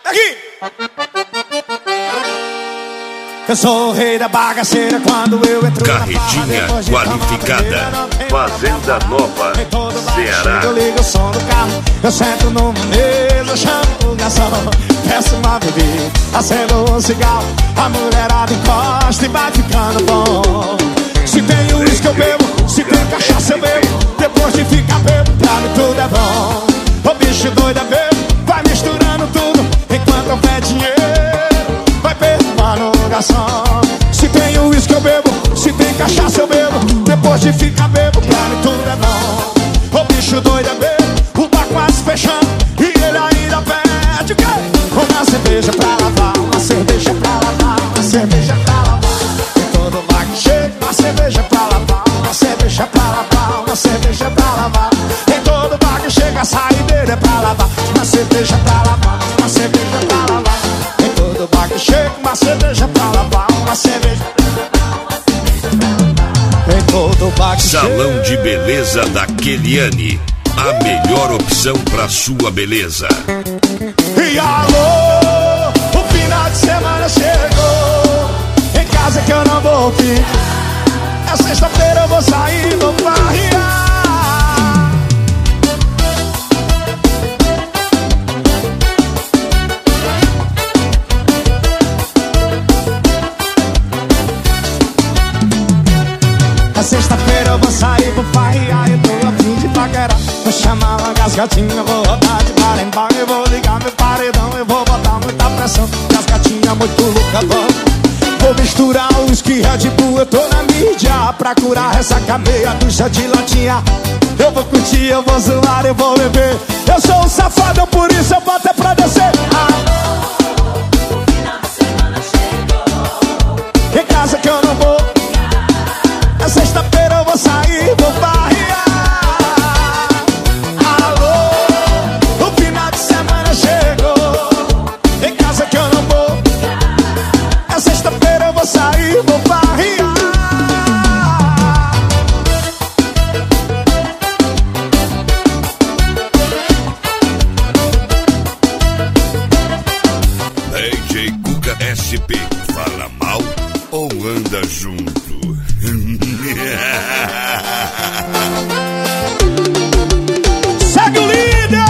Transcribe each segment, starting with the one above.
Aqui! Eu sou o rei da bagaceira quando eu entro Carretinha qualificada, Fazenda Nova, Ceará. Eu ligo o som do carro, eu sento numa mesa, chamo o garçom, peço uma bebida, acendo um cigarro, a mulherada encosta e vai ficando bom. Se tem uísque eu bebo, se tem cachaça eu bebo, depois de ficar bebo, pra mim tudo é bom. O bicho doido é bebo, vai misturando tudo, enquanto houver dinheiro, vai perdoando o garçom. Se tem uísque eu bebo, se tem cachaça eu bebo, depois de ficar bebo, pra mim tudo é bom. O bicho doido é bebo, o bar quase fechando, e ele ainda pede o quê? Uma cerveja pra lavar, uma cerveja pra lavar, uma cerveja pra lavar. Em todo bar que chega, uma cerveja pra lavar, uma cerveja pra lavar, uma cerveja pra lavar. Em todo bar que chega, a saideira é pra lavar, uma cerveja pra lavar, uma cerveja pra lavar. Em todo bar que chega, uma cerveja pra lavar, uma cerveja. Em todo bar que Salão de Beleza da Keliane, a melhor opção pra sua beleza. E alô, o final de semana chegou, em casa que eu não vou ficar. É sexta-feira eu vou sair, vou farrear. É sexta-feira eu vou sair, vou farrear. Eu tô a fim de paquerar, vou chamar uma gasgatinha, vou rodar de bar em bar. Eu vou ligar meu paredão, eu vou botar muita pressão. Gasgatinha muito louca, vou misturar o whisky Red Bull. Eu tô na mídia pra curar essa cameia ducha de latinha. Eu vou curtir, eu vou zoar, eu vou beber. Eu sou um safado, por isso eu boto é pra descer. O final de semana chegou, em casa que eu não vou. É sexta-feira eu vou sair, vou farrear. Alô, o final de semana chegou, em casa que eu não vou. É sexta-feira eu vou sair, vou farrear. DJ Cuca SP, fala mal ou anda junto? Segue o líder!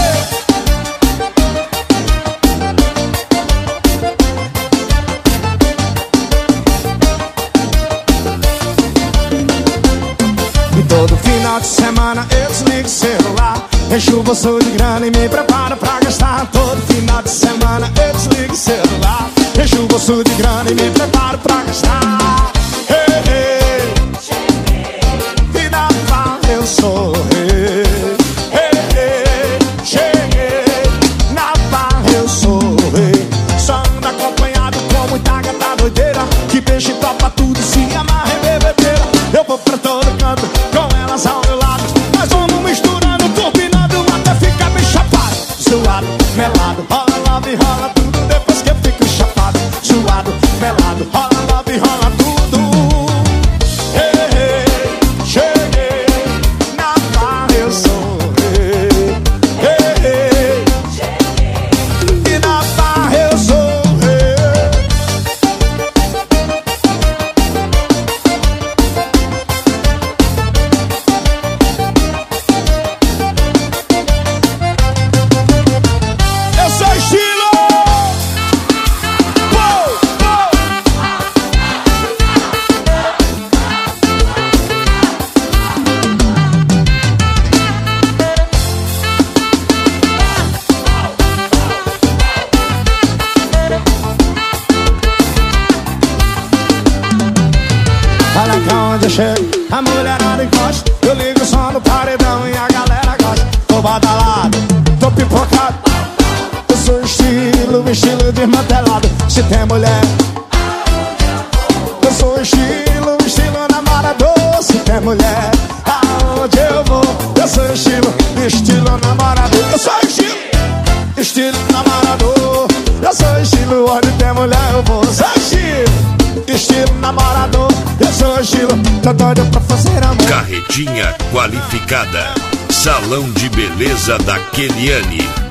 E todo final de semana eu desligo o celular, encho o bolso de grana e me preparo pra gastar. Todo final de semana eu desligo o celular, encho o bolso de grana e me preparo pra gastar. Hey, hey. E na farra eu sou rei. Hey, hey. Cheguei, na farra eu sou rei. Só ando acompanhado com muita gata doideira, que beijo e topa tudo, se amarra em bebedeira. Eu vou pra todo canto com elas ao meu lado, nós vamos misturando, turbinando até ficar bem chapado. Suado, melado, rola love e rola tudo, depois que eu fico chapado. Suado, melado, rola love e rola tudo. Hey, hey, cheguei, na farra eu sou rei. Hey, hey, cheguei, e na farra eu sou rei. Eu sou estilo. Uou, uou. Olha cá onde eu chego, a mulherada encosta, eu ligo o som no paredão e a galera gosta. Tô badalado, tô pipocado, eu sou estilo desmantelado. Se tem mulher, eu sou estilo namorador. Se tem mulher, aonde eu vou, eu sou estilo namorador. Eu sou estilo namorador. Eu sou estilo, onde tem mulher eu vou. Eu sou estilo namorador. Eu sou estilo, tô doido pra fazer amor. Carretinha qualificada, Salão de Beleza da Keliane.